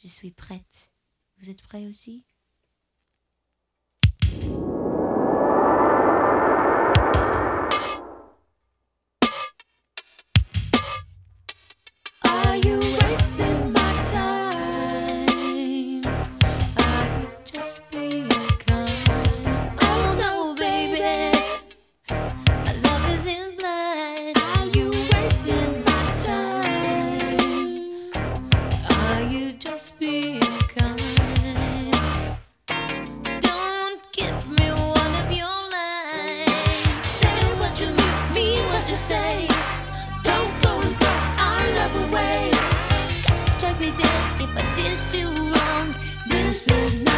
Je suis prête. Vous êtes prêts aussi? Are you wasting my time? Are you just being kind? Oh no, baby, our love isn't blind. Are you wasting my time? Are you just being kind? Don't give me one of your lines. Say what you mean what you say. Don't go and throw our love away. Strike me dead if I did you wrong. This is not